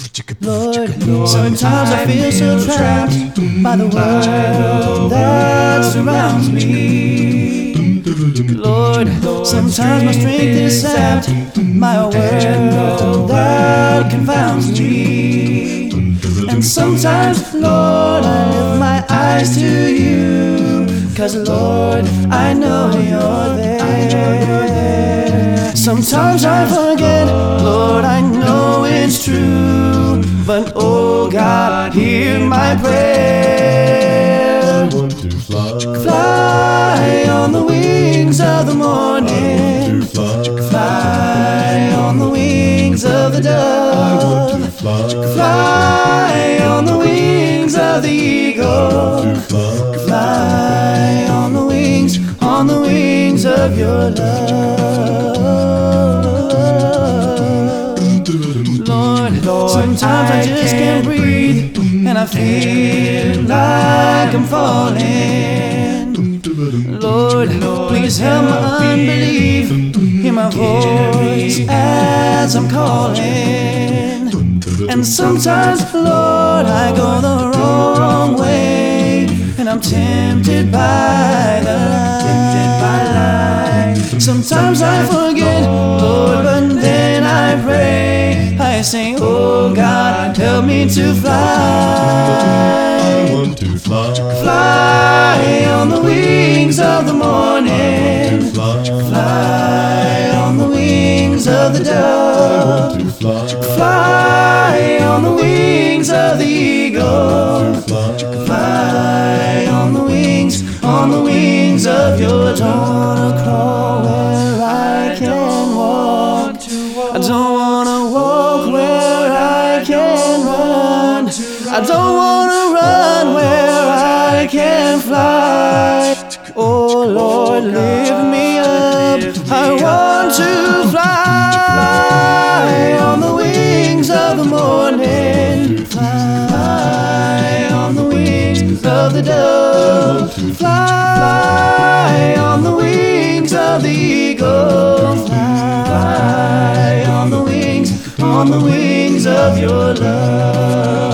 Lord, sometimes I feel so trapped by the world that surrounds me. Lord, sometimes my strength is sapped by a world that confounds me. And sometimes, Lord, I lift my eyes to you, 'cause Lord, I know you're there. Sometimes I forget, Lord, I know it's true, but oh God, hear my prayer. I want to fly, fly on the wings of the morning, fly on the wings of the dove, fly on the wings of the eagle, fly on the wings of your love. Lord, sometimes I just can't breathe, and I feel like I'm falling. Lord, please help my unbelief, hear my voice as I'm calling. And sometimes, Lord, I go the wrong way, and I'm tempted by the light. Sometimes I forget, Lord, but then I pray. I say, oh God, help me to fly. I want to fly, fly on the wings of the morning, fly on the wings of the dove, fly on the wings of the eagle, fly on the wings of your dawn. Crawl where I can walk, I don't wanna walk where I can run, I don't wanna run where I can fly. Oh Lord, lift me up, I want to fly on the wings of the morning, fly on the wings of the dove, fly on the wings of the eagle, fly on the wings of your love.